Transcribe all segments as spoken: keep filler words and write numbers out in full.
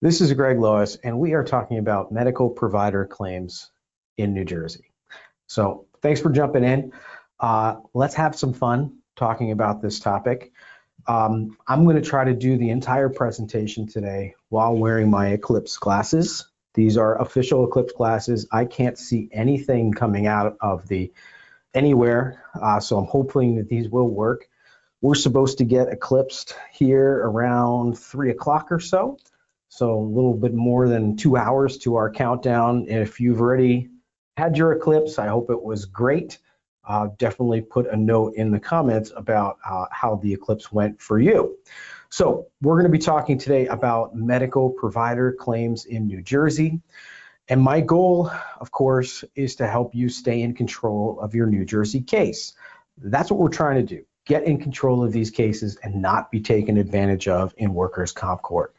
This is Greg Lois, and we are talking about medical provider claims in New Jersey. So thanks for jumping in. Uh, let's have some fun talking about this topic. Um, I'm going to try to do the entire presentation today while wearing my Eclipse glasses. These are official Eclipse glasses. I can't see anything coming out of the anywhere, uh, so I'm hoping that these will work. We're supposed to get eclipsed here around three o'clock or so. So a little bit more than two hours to our countdown. If you've already had your eclipse, I hope it was great. Uh, definitely put a note in the comments about uh, how the eclipse went for you. So we're going to be talking today about medical provider claims in New Jersey. And my goal, of course, is to help you stay in control of your New Jersey case. That's what we're trying to do. Get in control of these cases and not be taken advantage of in workers' comp court.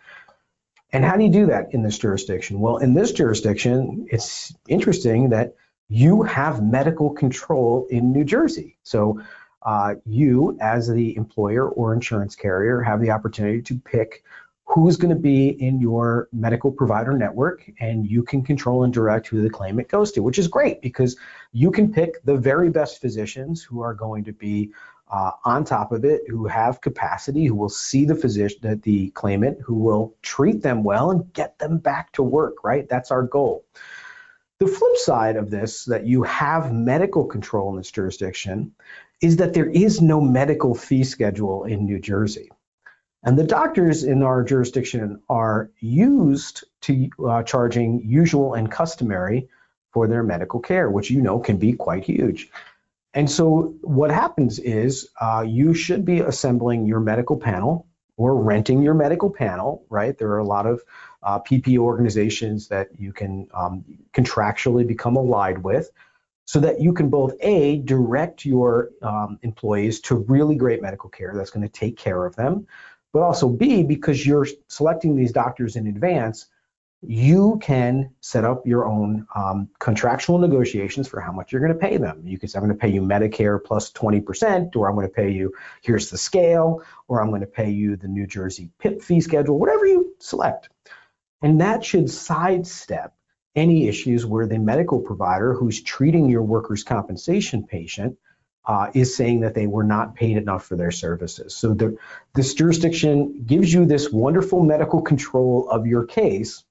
And how do you do that in this jurisdiction? Well, in this jurisdiction, it's interesting that you have medical control in New Jersey. So uh, you, as the employer or insurance carrier, have the opportunity to pick who's going to be in your medical provider network, and you can control and direct who the claimant goes to, which is great because you can pick the very best physicians who are going to be Uh, on top of it, who have capacity, who will see the physician, the, the claimant, who will treat them well and get them back to work, right? That's our goal. The flip side of this, that you have medical control in this jurisdiction, is that there is no medical fee schedule in New Jersey. And the doctors in our jurisdiction are used to uh, charging usual and customary for their medical care, which you know can be quite huge. And so what happens is uh, you should be assembling your medical panel or renting your medical panel, right? There are a lot of uh, P P O organizations that you can um, contractually become allied with so that you can both A, direct your um, employees to really great medical care that's going to take care of them, but also B, because you're selecting these doctors in advance, you can set up your own um, contractual negotiations for how much you're going to pay them. You can say, I'm going to pay you Medicare plus twenty percent, or I'm going to pay you, here's the scale, or I'm going to pay you the New Jersey P I P fee schedule, whatever you select. And that should sidestep any issues where the medical provider who's treating your workers' compensation patient uh, is saying that they were not paid enough for their services. So the, this jurisdiction gives you this wonderful medical control of your case,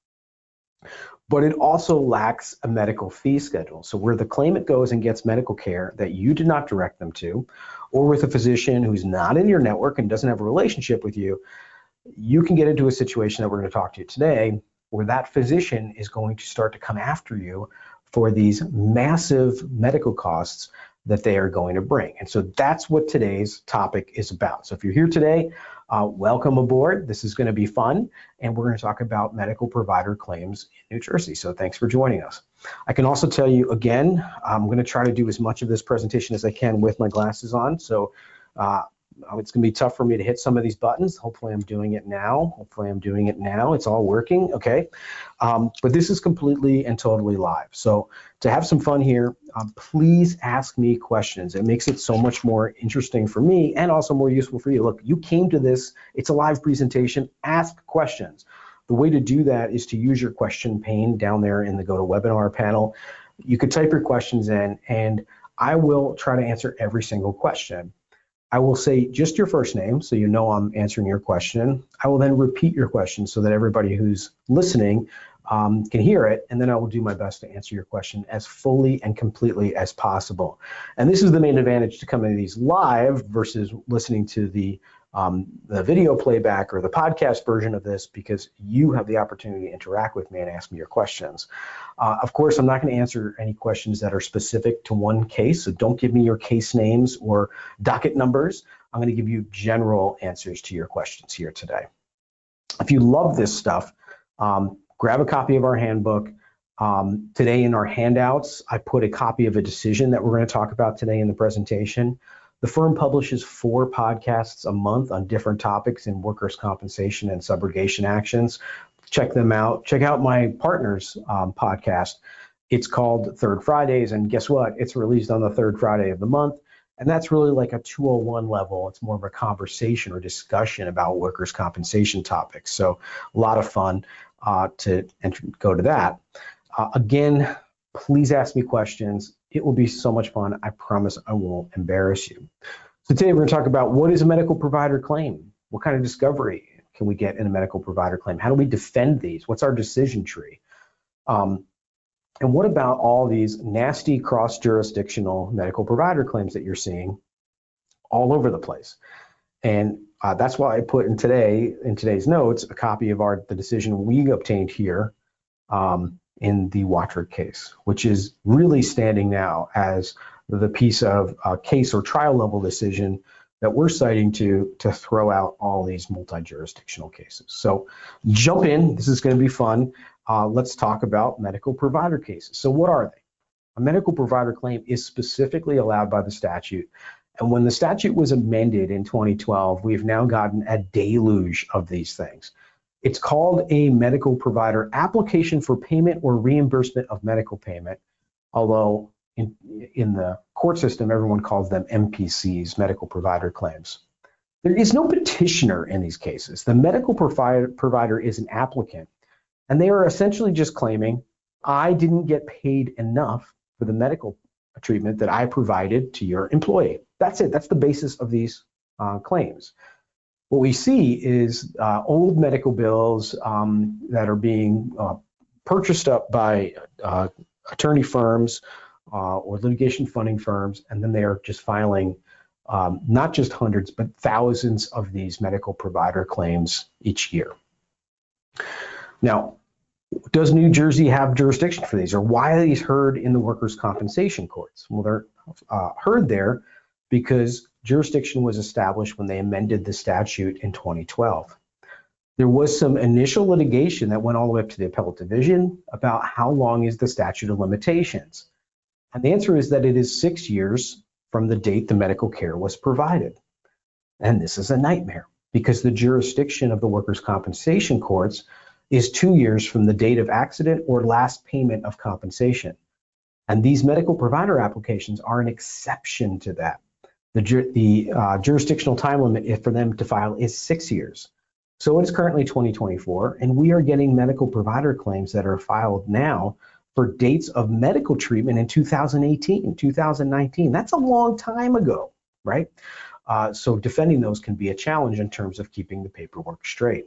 but it also lacks a medical fee schedule. So where the claimant goes and gets medical care that you did not direct them to, or with a physician who's not in your network and doesn't have a relationship with you, you can get into a situation that we're going to talk to you today where that physician is going to start to come after you for these massive medical costs that they are going to bring. And so that's what today's topic is about. So if you're here today, uh, welcome aboard. This is going to be fun, and we're going to talk about medical provider claims in New Jersey. So thanks for joining us. I can also tell you again, I'm going to try to do as much of this presentation as I can with my glasses on. So uh, it's going to be tough for me to hit some of these buttons. Hopefully I'm doing it now. Hopefully I'm doing it now. It's all working, okay? Um, but this is completely and totally live. So to have some fun here, um, please ask me questions. It makes it so much more interesting for me and also more useful for you. Look, you came to this, it's a live presentation, ask questions. The way to do that is to use your question pane down there in the GoToWebinar panel. You could type your questions in and I will try to answer every single question. I will say just your first name so you know I'm answering your question. I will then repeat your question so that everybody who's listening um, can hear it, and then I will do my best to answer your question as fully and completely as possible. And this is the main advantage to coming to these live versus listening to the, um, the video playback or the podcast version of this, because you have the opportunity to interact with me and ask me your questions. Uh, of course, I'm not going to answer any questions that are specific to one case, so don't give me your case names or docket numbers. I'm going to give you general answers to your questions here today. If you love this stuff, um, grab a copy of our handbook. Um, today in our handouts, I put a copy of a decision that we're going to talk about today in the presentation. The firm publishes four podcasts a month on different topics in workers' compensation and subrogation actions. Check them out. Check out my partner's um, podcast. It's called Third Fridays, and guess what? It's released on the third Friday of the month. And that's really like a two oh one level. It's more of a conversation or discussion about workers' compensation topics. So a lot of fun. uh, to enter, go to that. Uh, again, please ask me questions. It will be so much fun. I promise I won't embarrass you. So today we're going to talk about what is a medical provider claim? What kind of discovery can we get in a medical provider claim? How do we defend these? What's our decision tree? Um, and what about all these nasty cross-jurisdictional medical provider claims that you're seeing all over the place? And uh, that's why I put in today, in today's notes, a copy of our the decision we obtained here um, in the Watford case, which is really standing now as the piece of uh, case or trial level decision that we're citing to to throw out all these multi-jurisdictional cases. So jump in. This is going to be fun. Uh, let's talk about medical provider cases. So what are they? A medical provider claim is specifically allowed by the statute. And when the statute was amended in twenty twelve, we've now gotten a deluge of these things. It's called a medical provider application for payment or reimbursement of medical payment, although in, in the court system, everyone calls them M P Cs, medical provider claims. There is no petitioner in these cases. The medical provider, provider is an applicant, and they are essentially just claiming, I didn't get paid enough for the medical treatment that I provided to your employee. That's it. That's the basis of these uh, claims. What we see is uh, old medical bills um, that are being uh, purchased up by uh, attorney firms uh, or litigation funding firms, and then they are just filing um, not just hundreds, but thousands of these medical provider claims each year. Now, does New Jersey have jurisdiction for these, or why are these heard in the workers' compensation courts? Well, they're uh, heard there because jurisdiction was established when they amended the statute in twenty twelve. There was some initial litigation that went all the way up to the appellate division about how long is the statute of limitations. And the answer is that it is six years from the date the medical care was provided. And this is a nightmare because the jurisdiction of the workers' compensation courts is two years from the date of accident or last payment of compensation. And these medical provider applications are an exception to that. The, the uh, jurisdictional time limit for them to file is six years. So it is currently twenty twenty-four, and we are getting medical provider claims that are filed now for dates of medical treatment in two thousand eighteen, two thousand nineteen. That's a long time ago, right? Uh, so defending those can be a challenge in terms of keeping the paperwork straight.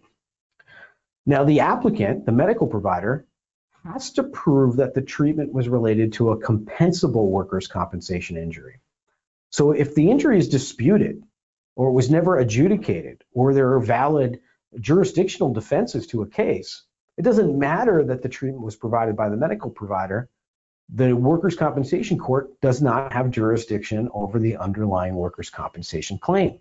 Now, the applicant, the medical provider, has to prove that the treatment was related to a compensable workers' compensation injury. So if the injury is disputed, or it was never adjudicated, or there are valid jurisdictional defenses to a case, it doesn't matter that the treatment was provided by the medical provider. The workers' compensation court does not have jurisdiction over the underlying workers' compensation claim.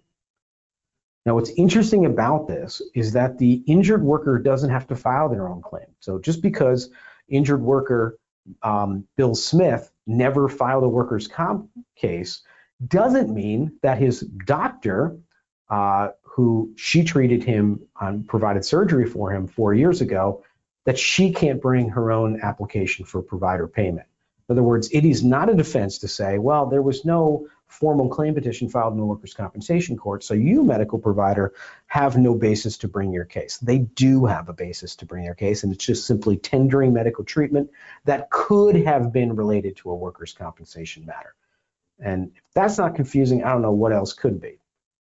Now, what's interesting about this is that the injured worker doesn't have to file their own claim. So just because injured worker um, Bill Smith never filed a workers' comp case doesn't mean that his doctor, uh, who she treated him and provided surgery for him four years ago, that she can't bring her own application for provider payment. In other words, it is not a defense to say, well, there was no formal claim petition filed in the workers' compensation court, so you, medical provider, have no basis to bring your case. They do have a basis to bring their case, and it's just simply tendering medical treatment that could have been related to a workers' compensation matter. And if that's not confusing, I don't know what else could be.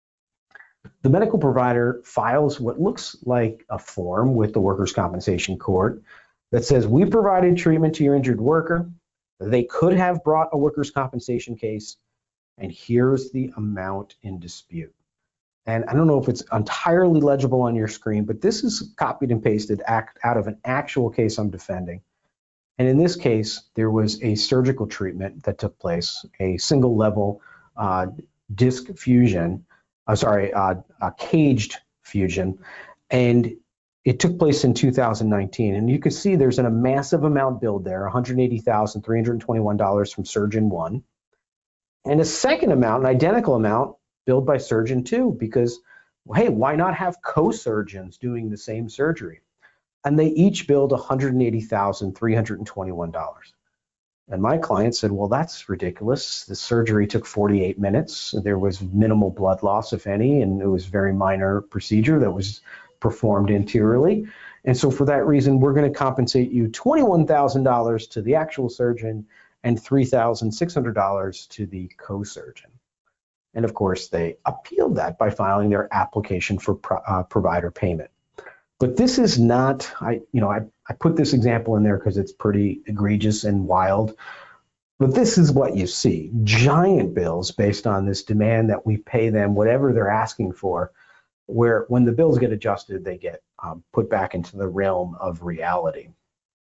The medical provider files what looks like a form with the workers' compensation court that says, we provided treatment to your injured worker. They could have brought a workers' compensation case, and here's the amount in dispute. And I don't know if it's entirely legible on your screen, but this is copied and pasted act, out of an actual case I'm defending. And in this case, there was a surgical treatment that took place, a single level uh, disc fusion, uh, sorry, uh, a caged fusion, and it took place in two thousand nineteen. And you can see there's a massive amount billed there, one hundred eighty thousand three hundred twenty-one dollars from Surgeon one, and a second amount, an identical amount, billed by Surgeon two, because, well, hey, why not have co-surgeons doing the same surgery? And they each billed one hundred eighty thousand three hundred twenty-one dollars. And my client said, well, that's ridiculous. The surgery took forty-eight minutes. There was minimal blood loss, if any, and it was a very minor procedure that was performed anteriorly. And so for that reason, we're going to compensate you twenty-one thousand dollars to the actual surgeon and three thousand six hundred dollars to the co-surgeon. And of course, they appealed that by filing their application for pro, uh, provider payment. But this is not, I, you know, I, I put this example in there because it's pretty egregious and wild. But this is what you see, giant bills based on this demand that we pay them whatever they're asking for, where when the bills get adjusted, they get um, put back into the realm of reality.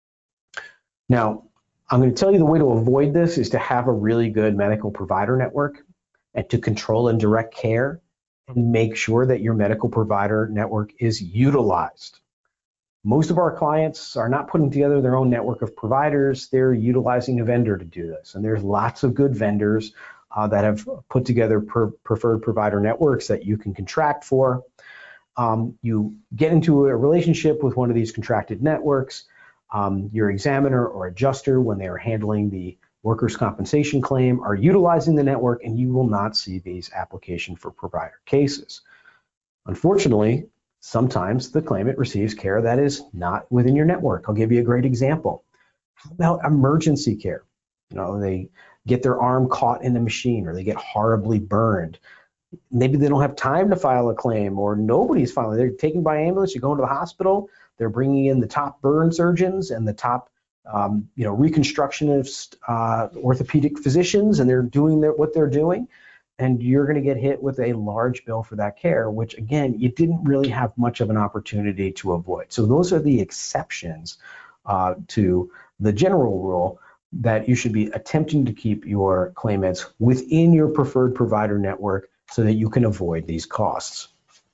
Now, I'm going to tell you the way to avoid this is to have a really good medical provider network and to control and direct care and make sure that your medical provider network is utilized. Most of our clients are not putting together their own network of providers. They're utilizing a vendor to do this. And there's lots of good vendors uh, that have put together per preferred provider networks that you can contract for. Um, you get into a relationship with one of these contracted networks. Um, your examiner or adjuster, when they are handling the workers' compensation claim, are utilizing the network, and you will not see these application for provider cases. Unfortunately, sometimes the claimant receives care that is not within your network. I'll give you a great example. How about emergency care? You know, they get their arm caught in a machine or they get horribly burned. Maybe they don't have time to file a claim, or nobody's filing. They're taken by ambulance, you go into the hospital, they're bringing in the top burn surgeons and the top um, you know, reconstructionist uh, orthopedic physicians, and they're doing their, what they're doing. And you're going to get hit with a large bill for that care, which again, you didn't really have much of an opportunity to avoid. So those are the exceptions uh, to the general rule that you should be attempting to keep your claimants within your preferred provider network so that you can avoid these costs.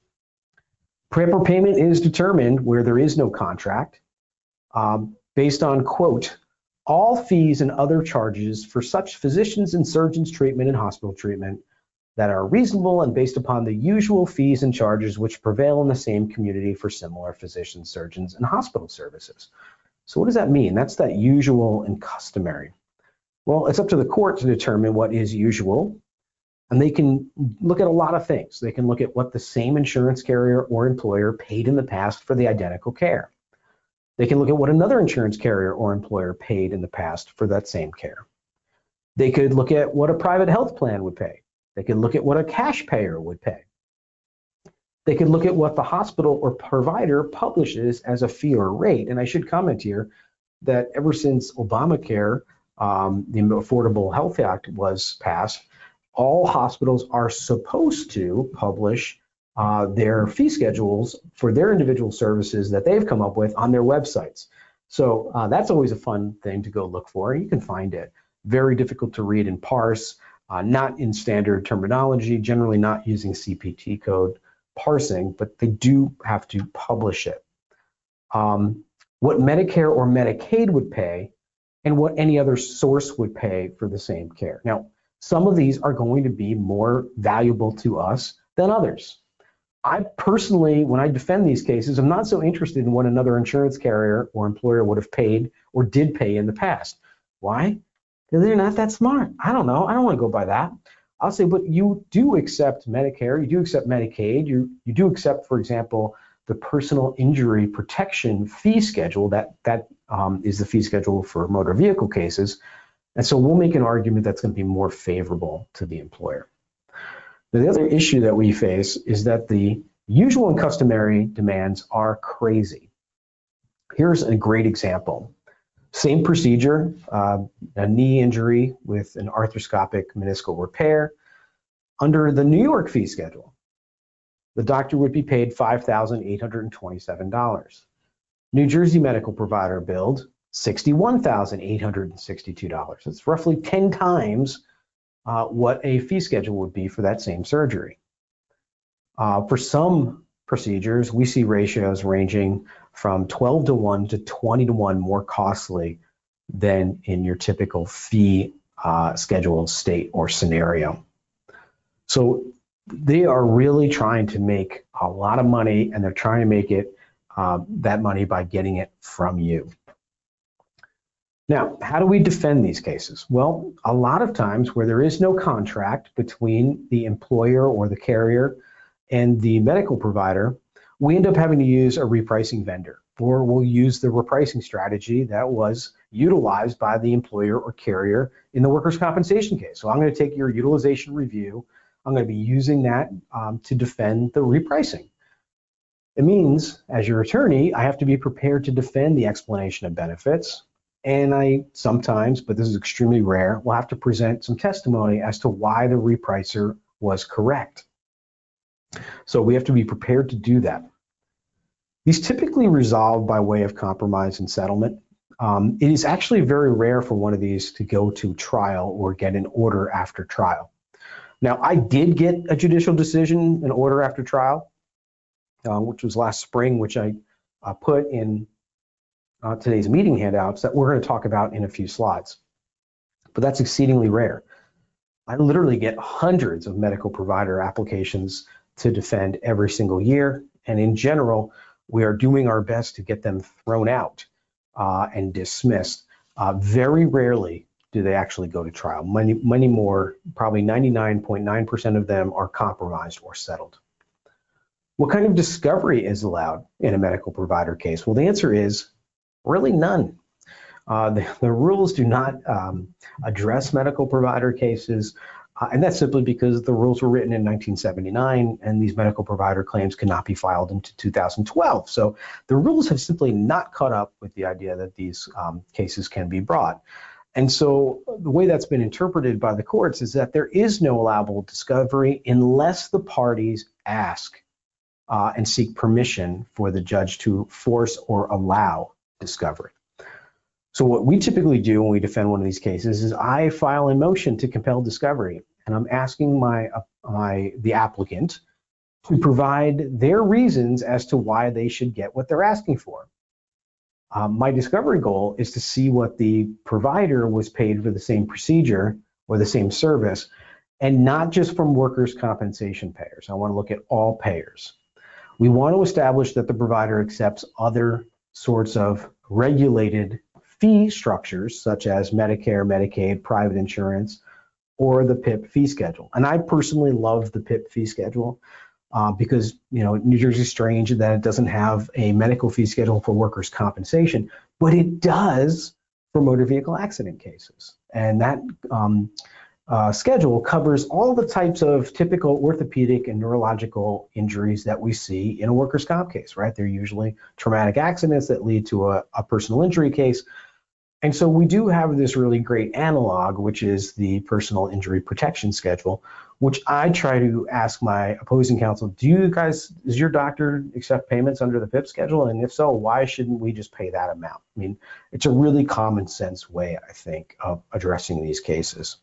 Proper payment is determined where there is no contract um, based on, quote, all fees and other charges for such physicians and surgeons treatment and hospital treatment that are reasonable and based upon the usual fees and charges which prevail in the same community for similar physicians, surgeons, and hospital services. So what does that mean? That's that usual and customary. Well, it's up to the court to determine what is usual, and they can look at a lot of things. They can look at what the same insurance carrier or employer paid in the past for the identical care. They can look at what another insurance carrier or employer paid in the past for that same care. They could look at what a private health plan would pay. They could look at what a cash payer would pay. They could look at what the hospital or provider publishes as a fee or rate. And I should comment here that ever since Obamacare, um, the Affordable Health Act was passed, all hospitals are supposed to publish uh, their fee schedules for their individual services that they've come up with on their websites. So uh, that's always a fun thing to go look for. You can find it. Very difficult to read and parse. Uh, not in standard terminology, generally not using C P T code parsing, but they do have to publish it. Um, what Medicare or Medicaid would pay and what any other source would pay for the same care. Now, some of these are going to be more valuable to us than others. I personally, when I defend these cases, I'm not so interested in what another insurance carrier or employer would have paid or did pay in the past. Why? Because they're not that smart. I don't know. I don't want to go by that. I'll say, but you do accept Medicare, you do accept Medicaid, you, you do accept, for example, the personal injury protection fee schedule. That, that um, is the fee schedule for motor vehicle cases. And so we'll make an argument that's going to be more favorable to the employer. Now, the other issue that we face is that the usual and customary demands are crazy. Here's a great example. Same procedure, uh, a knee injury with an arthroscopic meniscal repair. Under the New York fee schedule, the doctor would be paid five thousand eight hundred twenty-seven dollars. New Jersey medical provider billed sixty-one thousand eight hundred sixty-two dollars. It's roughly ten times uh, what a fee schedule would be for that same surgery. Uh, for some procedures, we see ratios ranging from twelve to one to twenty to one more costly than in your typical fee uh, scheduled state or scenario. So they are really trying to make a lot of money, and they're trying to make it uh, that money by getting it from you. Now, how do we defend these cases? Well, a lot of times where there is no contract between the employer or the carrier and the medical provider, we end up having to use a repricing vendor, or we'll use the repricing strategy that was utilized by the employer or carrier in the workers' compensation case. So I'm going to take your utilization review. I'm going to be using that um, to defend the repricing. It means, as your attorney, I have to be prepared to defend the explanation of benefits. And I sometimes, but this is extremely rare, will have to present some testimony as to why the repricer was correct. So we have to be prepared to do that. These typically resolve by way of compromise and settlement. Um, it is actually very rare for one of these to go to trial or get an order after trial. Now, I did get a judicial decision, an order after trial, uh, which was last spring, which I uh, put in uh, today's meeting handouts that we're going to talk about in a few slides. But that's exceedingly rare. I literally get hundreds of medical provider applications to defend every single year. And in general, we are doing our best to get them thrown out uh, and dismissed. Uh, very rarely do they actually go to trial. Many, many more, probably ninety-nine point nine percent of them are compromised or settled. What kind of discovery is allowed in a medical provider case? Well, the answer is really none. Uh, the, the rules do not um, address medical provider cases, uh, and that's simply because the rules were written in nineteen seventy-nine, and these medical provider claims cannot be filed into two thousand twelve. So the rules have simply not caught up with the idea that these um, cases can be brought. And so the way that's been interpreted by the courts is that there is no allowable discovery unless the parties ask uh, and seek permission for the judge to force or allow discovery. So what we typically do when we defend one of these cases is I file a motion to compel discovery, and I'm asking my, uh, my the applicant to provide their reasons as to why they should get what they're asking for. Um, my discovery goal is to see what the provider was paid for the same procedure or the same service, and not just from workers' compensation payers. I want to look at all payers. We want to establish that the provider accepts other sorts of regulated fee structures, such as Medicare, Medicaid, private insurance, or the P I P fee schedule. And I personally love the P I P fee schedule uh, because, you know, New Jersey's strange that it doesn't have a medical fee schedule for workers' compensation, but it does for motor vehicle accident cases. And that um, uh, schedule covers all the types of typical orthopedic and neurological injuries that we see in a workers' comp case, right? They're usually traumatic accidents that lead to a, a personal injury case. And so we do have this really great analog, which is the personal injury protection schedule, which I try to ask my opposing counsel, do you guys, does your doctor accept payments under the P I P schedule? And if so, why shouldn't we just pay that amount? I mean, it's a really common sense way, I think, of addressing these cases.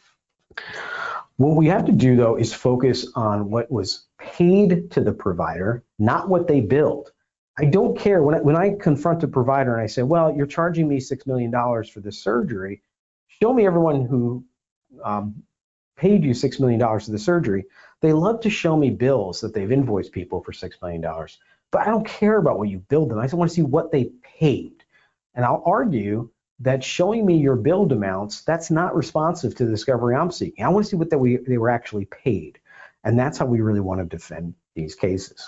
What we have to do, though, is focus on what was paid to the provider, not what they billed. I don't care when I, when I confront a provider and I say, well, you're charging me six million dollars for this surgery. Show me everyone who um, paid you six million dollars for the surgery. They love to show me bills that they've invoiced people for six million dollars. But I don't care about what you billed them. I just want to see what they paid. And I'll argue that showing me your billed amounts, that's not responsive to the discovery I'm seeking. I want to see what they, we, they were actually paid. And that's how we really want to defend these cases.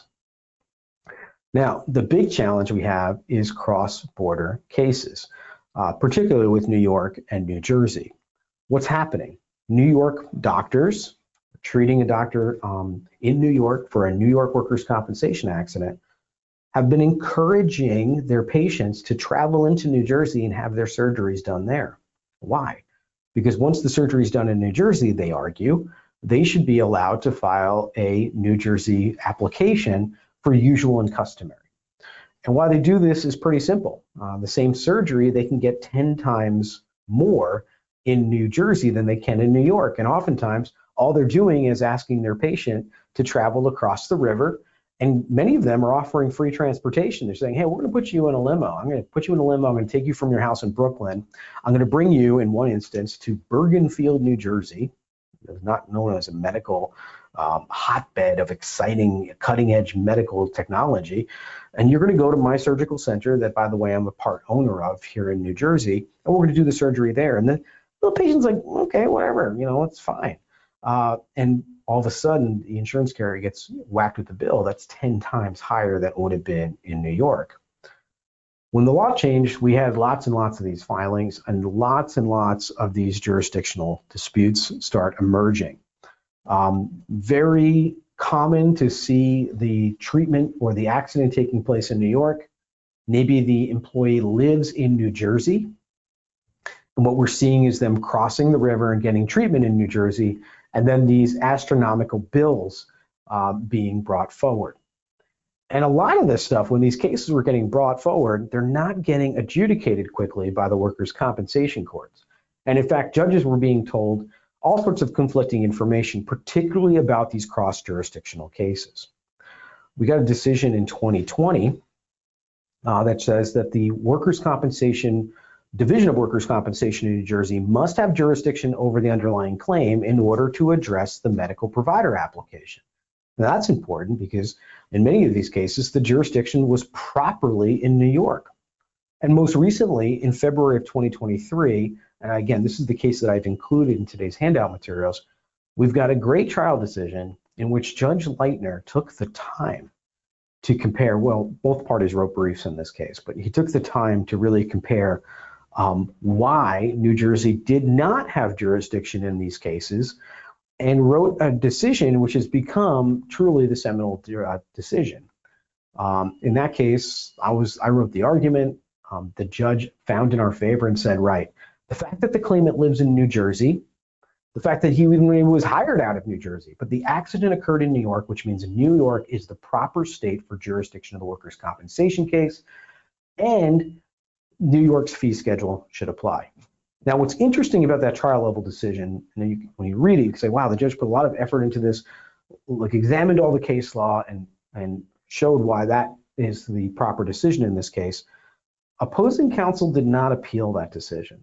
Now, the big challenge we have is cross-border cases, uh, particularly with New York and New Jersey. What's happening? New York doctors treating a doctor um, in New York for a New York workers' compensation accident have been encouraging their patients to travel into New Jersey and have their surgeries done there. Why? Because once the surgery is done in New Jersey, they argue, they should be allowed to file a New Jersey application for usual and customary. And why they do this is pretty simple. Uh, the same surgery, they can get ten times more in New Jersey than they can in New York. And oftentimes, all they're doing is asking their patient to travel across the river. And many of them are offering free transportation. They're saying, hey, we're going to put you in a limo. I'm going to put you in a limo. I'm going to take you from your house in Brooklyn. I'm going to bring you, in one instance, to Bergenfield, New Jersey. It's not known as a medical um, hotbed of exciting, cutting-edge medical technology. And you're going to go to my surgical center that, by the way, I'm a part owner of here in New Jersey, and we're going to do the surgery there. And then the patient's like, okay, whatever, you know, it's fine. uh, and all of a sudden the insurance carrier gets whacked with the bill that's ten times higher than it would have been in New York. When the law changed, we had lots and lots of these filings and lots and lots of these jurisdictional disputes start emerging. Um, very common to see the treatment or the accident taking place in New York. Maybe the employee lives in New Jersey. And what we're seeing is them crossing the river and getting treatment in New Jersey, and then these astronomical bills uh, being brought forward. And a lot of this stuff, when these cases were getting brought forward, they're not getting adjudicated quickly by the workers' compensation courts. And in fact, judges were being told all sorts of conflicting information, particularly about these cross-jurisdictional cases. We got a decision in twenty twenty uh, that says that the workers' compensation Division of Workers' Compensation in New Jersey must have jurisdiction over the underlying claim in order to address the medical provider application. Now, that's important because in many of these cases, the jurisdiction was properly in New York. And most recently, in February of twenty twenty-three, and again, this is the case that I've included in today's handout materials, we've got a great trial decision in which Judge Leitner took the time to compare, well, both parties wrote briefs in this case, but he took the time to really compare um, why New Jersey did not have jurisdiction in these cases, and wrote a decision which has become truly the seminal uh, decision. Um, in that case, I was I wrote the argument. Um, the judge found in our favor and said, right, the fact that the claimant lives in New Jersey, the fact that he even was hired out of New Jersey, but the accident occurred in New York, which means New York is the proper state for jurisdiction of the workers' compensation case, and New York's fee schedule should apply. Now, what's interesting about that trial level decision, and you, when you read it, you can say, wow, the judge put a lot of effort into this, like examined all the case law and, and showed why that is the proper decision in this case. Opposing counsel did not appeal that decision.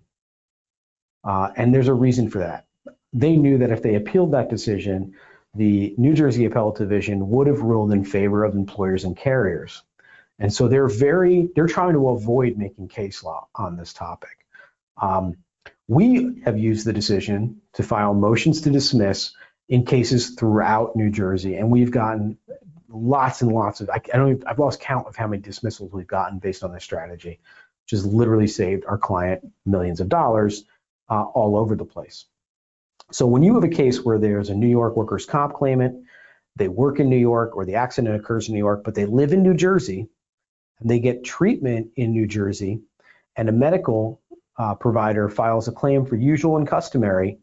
Uh, and there's a reason for that. They knew that if they appealed that decision, the New Jersey Appellate Division would have ruled in favor of employers and carriers. And so they're very, they're trying to avoid making case law on this topic. Um, we have used the decision to file motions to dismiss in cases throughout New Jersey, and we've gotten lots and lots of, I, I don't even, I've lost count of how many dismissals we've gotten based on this strategy, which has literally saved our client millions of dollars uh, all over the place. So when you have a case where there's a New York workers' comp claimant, they work in New York, or the accident occurs in New York, but they live in New Jersey, and they get treatment in New Jersey, and a medical uh, provider files a claim for usual and customary,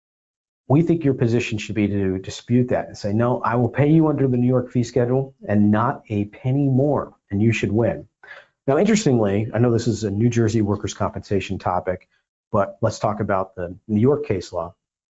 we think your position should be to dispute that and say, no, I will pay you under the New York fee schedule and not a penny more, and you should win. Now, interestingly, I know this is a New Jersey workers' compensation topic, but let's talk about the New York case law.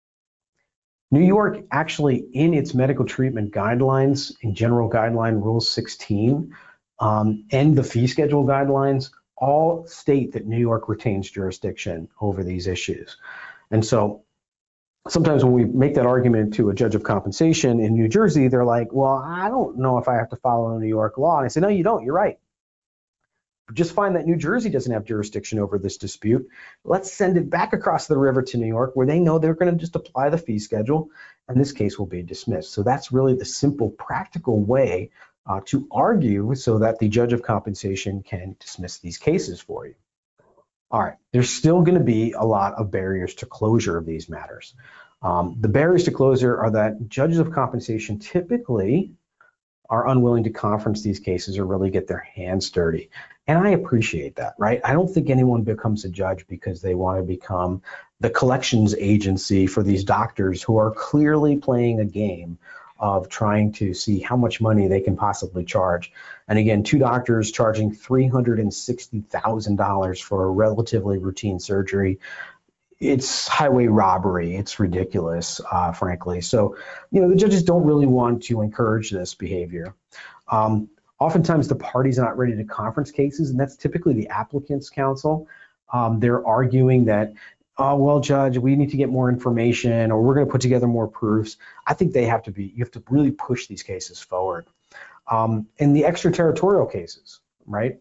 New York actually, in its medical treatment guidelines, in General Guideline Rule sixteen, um, and the fee schedule guidelines, all state that New York retains jurisdiction over these issues. And so sometimes when we make that argument to a judge of compensation in New Jersey, they're like, well, I don't know if I have to follow New York law. And I say, no, you don't, you're right. Just find that New Jersey doesn't have jurisdiction over this dispute. Let's send it back across the river to New York, where they know they're going to just apply the fee schedule, and this case will be dismissed. So that's really the simple, practical way uh, to argue so that the judge of compensation can dismiss these cases for you. All right, there's still going to be a lot of barriers to closure of these matters. Um, the barriers to closure are that judges of compensation typically are unwilling to conference these cases or really get their hands dirty. And I appreciate that, right? I don't think anyone becomes a judge because they want to become the collections agency for these doctors who are clearly playing a game of trying to see how much money they can possibly charge. And again, two doctors charging three hundred sixty thousand dollars for a relatively routine surgery. It's highway robbery. It's ridiculous, uh, frankly. So, you know, the judges don't really want to encourage this behavior. Um, oftentimes, the party's not ready to conference cases, and that's typically the applicant's counsel. Um, they're arguing that, oh, well, judge, we need to get more information, or we're going to put together more proofs. I think they have to be, you have to really push these cases forward. Um, in the extraterritorial cases, right?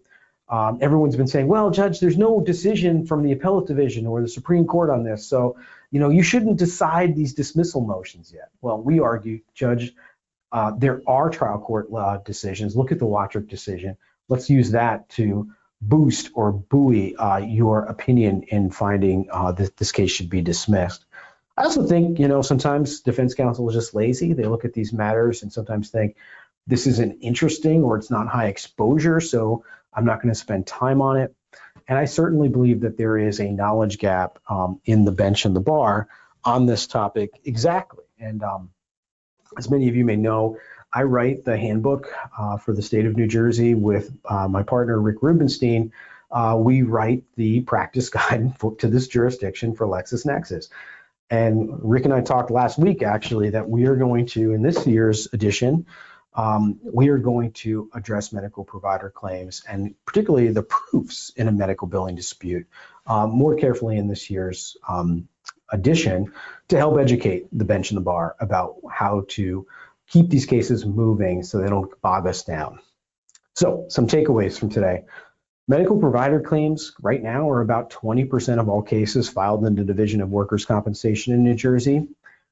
Um, everyone's been saying, well, Judge, there's no decision from the appellate division or the Supreme Court on this, so you know you shouldn't decide these dismissal motions yet. Well, we argue, Judge, uh, there are trial court uh, decisions. Look at the Watrick decision. Let's use that to boost or buoy uh, your opinion in finding uh, that this case should be dismissed. I also think, you know, sometimes defense counsel is just lazy. They look at these matters and sometimes think this isn't interesting or it's not high exposure, so I'm not going to spend time on it. And I certainly believe that there is a knowledge gap um, in the bench and the bar on this topic exactly. And um, as many of you may know, I write the handbook uh, for the state of New Jersey with uh, my partner, Rick Rubenstein. Uh, we write the practice guide for, to this jurisdiction for LexisNexis. And Rick and I talked last week, actually, that we are going to, in this year's edition, um, we are going to address medical provider claims and particularly the proofs in a medical billing dispute um, more carefully in this year's um, edition to help educate the bench and the bar about how to keep these cases moving so they don't bog us down. So some takeaways from today. Medical provider claims right now are about twenty percent of all cases filed in the Division of Workers' Compensation in New Jersey.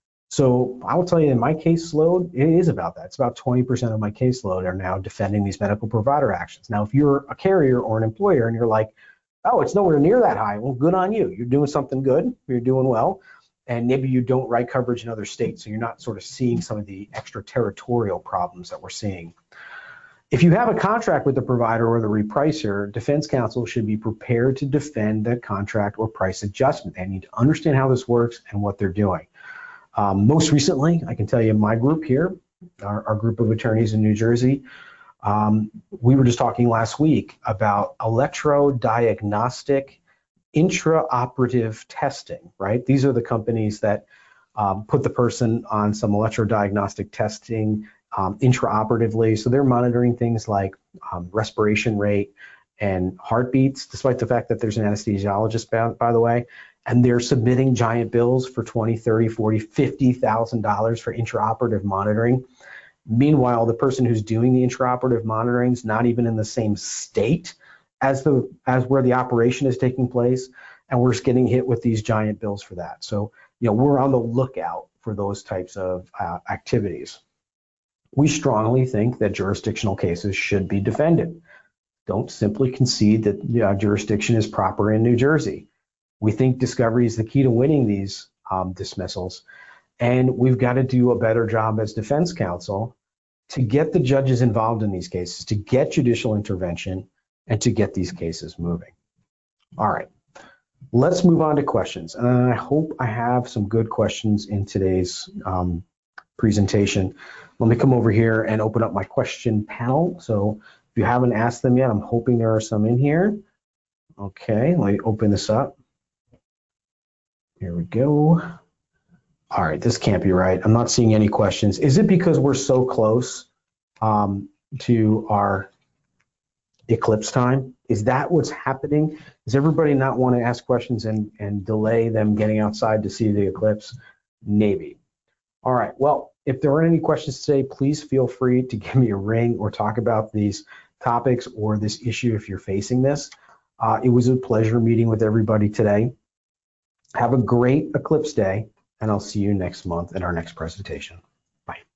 So I will tell you in my caseload, it is about that. It's about twenty percent of my caseload are now defending these medical provider actions. Now, if you're a carrier or an employer and you're like, oh, it's nowhere near that high, well, good on you. You're doing something good. You're doing well. And maybe you don't write coverage in other states, so you're not sort of seeing some of the extraterritorial problems that we're seeing. If you have a contract with the provider or the repricer, defense counsel should be prepared to defend that contract or price adjustment. They need to understand how this works and what they're doing. Um, most recently, I can tell you my group here, our, our group of attorneys in New Jersey, um, we were just talking last week about electrodiagnostic intraoperative testing, right? These are the companies that um, put the person on some electrodiagnostic testing um, intraoperatively. So they're monitoring things like um, respiration rate and heartbeats, despite the fact that there's an anesthesiologist, by, by the way, and they're submitting giant bills for twenty, thirty, forty, fifty thousand dollars for intraoperative monitoring. Meanwhile, the person who's doing the intraoperative monitoring is not even in the same state as the as where the operation is taking place, and we're just getting hit with these giant bills for that. So, you know, we're on the lookout for those types of uh, activities. We strongly think that jurisdictional cases should be defended. Don't simply concede that the uh, jurisdiction is proper in New Jersey. We think discovery is the key to winning these um, dismissals, and we've got to do a better job as defense counsel to get the judges involved in these cases, to get judicial intervention, and to get these cases moving. All right, let's move on to questions. And I hope I have some good questions in today's um, presentation. Let me come over here and open up my question panel. So if you haven't asked them yet, I'm hoping there are some in here. Okay, let me open this up. Here we go. All right, this can't be right. I'm not seeing any questions. Is it because we're so close um, to our eclipse time? Is that what's happening? Does everybody not want to ask questions and, and delay them getting outside to see the eclipse? Maybe. All right, well, if there aren't any questions today, please feel free to give me a ring or talk about these topics or this issue if you're facing this. Uh, it was a pleasure meeting with everybody today. Have a great eclipse day, and I'll see you next month in our next presentation.